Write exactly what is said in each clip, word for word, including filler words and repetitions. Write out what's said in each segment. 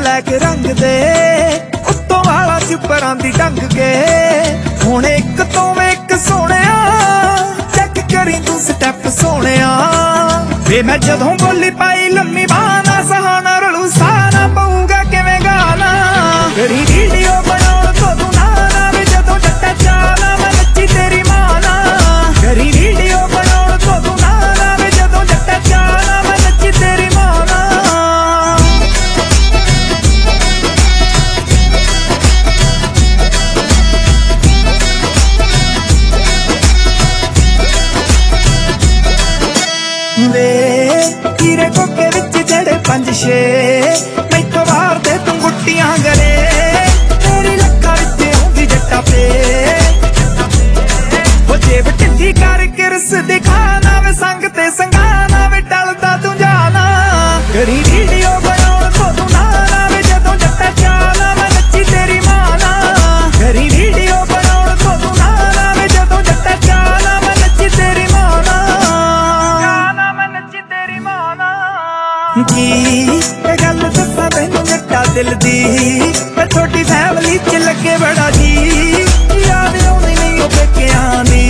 black रंग दे उत्तों वाला चिपरां दी ढंग के हुण एक तो एक सोहणिया चेक करी तू स्टैप सोहणिया वे मैं जदों बोली पाई लम्मी बाना सहाना रलू साना पऊगा किवें गाना करी वीडियो बनाउण तो तू ना ना वे जदों जट्टा चाला मैं नच्ची तेरी माना करी वीडियो बनाउण तो तू ना ना वे जदों जट्टा चाला मैं नच्ची तेरी माना वे हीरे कोके विच जड़े पंज छे मैथों वार दे तू गुट्टियां गले तेरी लक्कां विच होंदी जट्टा पे ओ जेब ढिल्ली कर किरस दिखाना वे संग ते संगाना वे टलदा तू जाना करी वीडियो बनाउण तो तू ना ना वे जदों जट्टा चाला मैं नच्ची तेरी माना करी वीडियो बनाउण तो तू ना ना वे जदों जट्टा चाला मैं नच्ची तेरी माना गाना मैं नच्ची तेरी माना जी ये गल दस्सां तैनूं जट्टा दिल दी मैं थोड़ी फैमिली च लगे बड़ा जी याद आउंदी नहीं ओ पेकिआं दी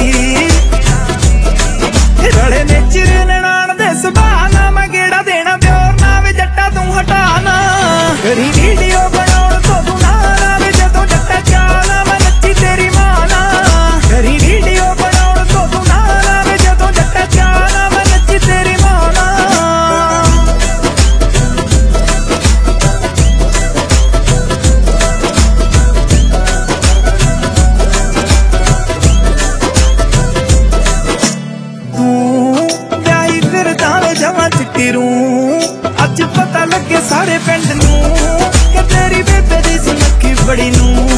रले ने चिर ननाण दे सुभाऽ ना मैं गेड़ा देना प्योर ना वे जट्टा तू हटाना करी वीडियो बनाउण तो तू ना ना वे जदों जट्टा चाला मैं नच्ची तेरी माना करी वीडियो बनाउण तो तू ना ना वे जदों जट्टा चाला मैं नच्ची तेरी माना जवां चिट्टी रूं अज पता लगे सारे पिंड नूं कि तेरी बेबे दी सुनखी बड़ी नूं